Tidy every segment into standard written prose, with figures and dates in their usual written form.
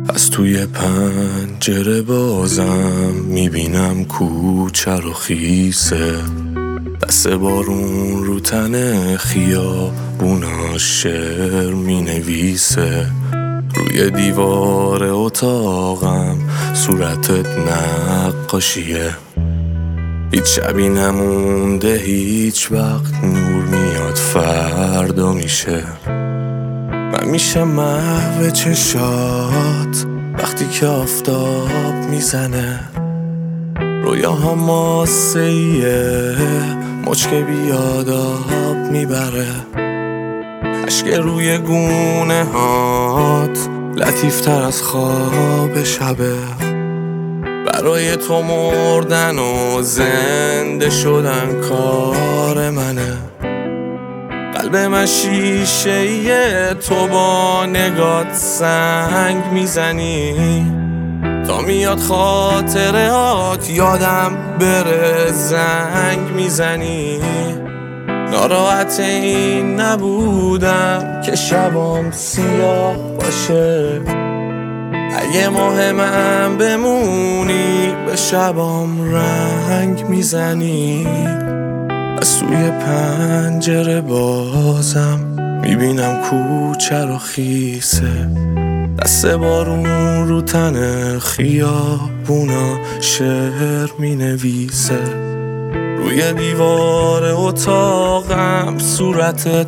از توی پنجره بازم میبینم کوچه رو خیسه، دست بارون رو تن خیابوناش شعر مینویسه. روی دیوار اتاقم صورتت نقاشیه، هیچ شبی نمونده، هیچ وقت نور میاد فردا میشه. من میشه محو چشات وقتی که آفتاب میزنه، رویاها ماسه‌ایه مچ که بیاد آب میبره. اشک روی گونه هات لطیفتر از خواب شبه، برای تو مردن و زنده شدن کار منه. قلب من شیشه تو با نگات سنگ میزنی، تا میاد خاطرات یادم بره زنگ میزنی. ناراحت این نبودم که شبام سیاه باشه، اگه ماه من بمونی به شبام رنگ میزنی. از توی پنجره بازم میبینم کوچه رو خیسه، دست بارون رو تن خیابونا شعر مینویسه. روی دیوار اتاقم صورتت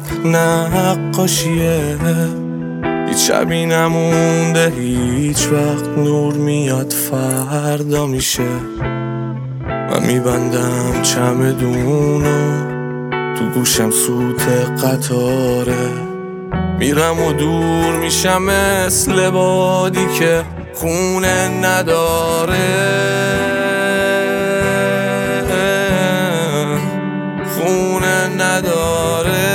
نقاشیه، هیچ شبی نمونده، هیچ وقت نور میاد فردا میشه. من میبندم چمدونو، تو گوشم سوت قطاره، میرم و دور میشم مثل بادی که خونه نداره. خونه نداره.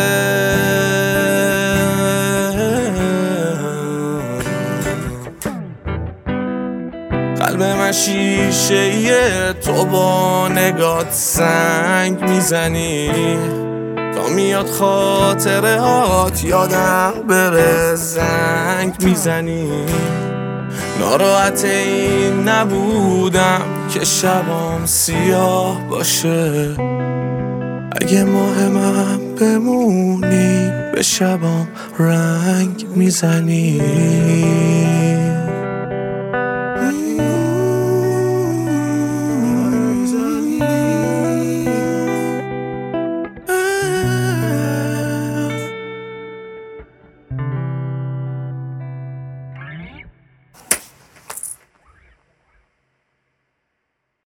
قلب من شیشه تو با نگات سنگ میزنی، تا میاد خاطرات یادم بره زنگ میزنی. ناراحت این نبودم که شبام سیاه باشه، اگه ماه من بمونی به شبام رنگ میزنی.